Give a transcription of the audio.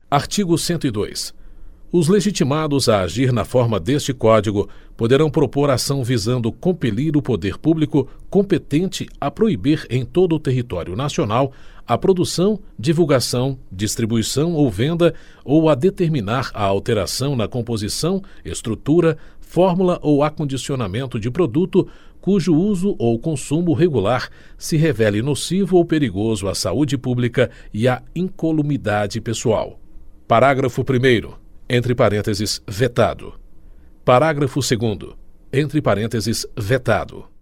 Artigo 102. Os legitimados a agir na forma deste Código poderão propor ação visando compelir o poder público competente a proibir em todo o território nacional a produção, divulgação, distribuição ou venda ou a determinar a alteração na composição, estrutura, fórmula ou acondicionamento de produto cujo uso ou consumo regular se revele nocivo ou perigoso à saúde pública e à incolumidade pessoal. Parágrafo 1º. Entre parênteses, vetado. Parágrafo 2º. Entre parênteses, vetado.